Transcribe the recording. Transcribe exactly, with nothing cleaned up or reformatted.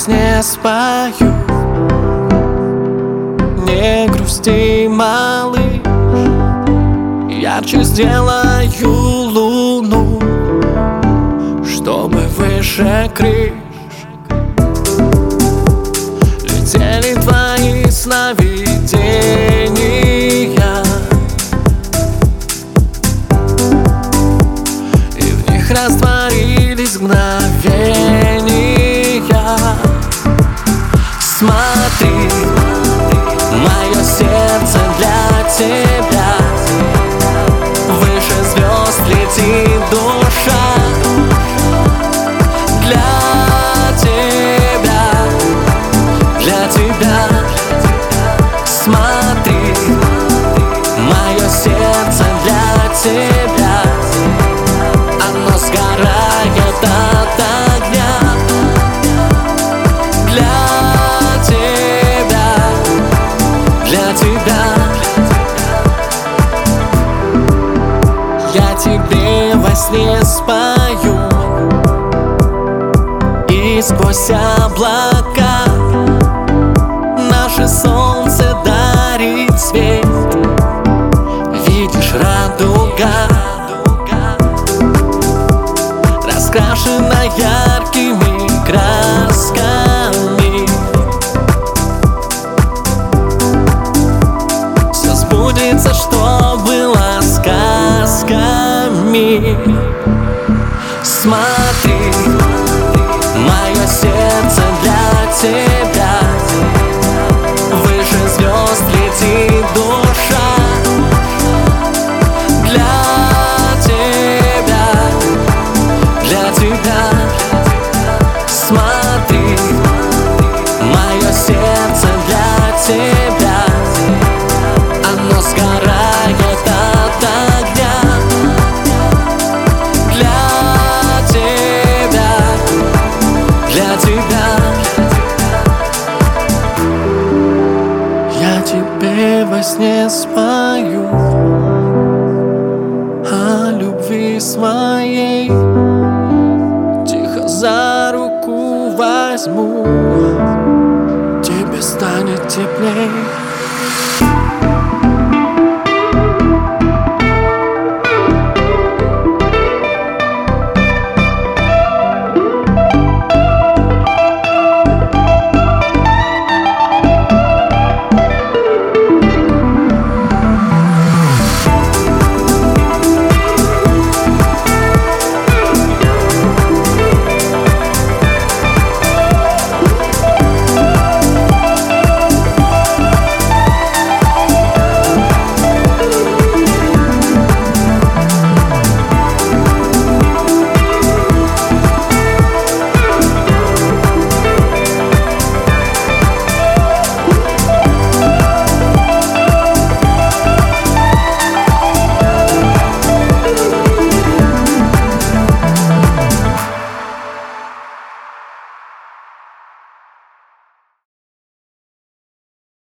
сне спою. Не грусти, малыш, ярче сделаю луну, чтобы выше крыш летели твои сновидения, и в них растворились мгновения. Смотри, мое сердце для тебя, выше звезд летит душа. Для тебя, для тебя. Смотри, мое сердце для тебя, оно сгорает от огня. Для тебя, для тебя. Я тебе во сне спою, и сквозь облака наше солнце дарит свет. Видишь, радуга раскрашена яркими красками. Все сбудется, что было сказками. Смотри, мое сердце для тебя, выше звезд летит душа. Для тебя, для тебя. Смотри, мое сердце для тебя, оно сгорает от огня. Для тебя, для тебя. Я тебе во сне спою о любви своей, тихо за руку возьму, тебе станет теплей.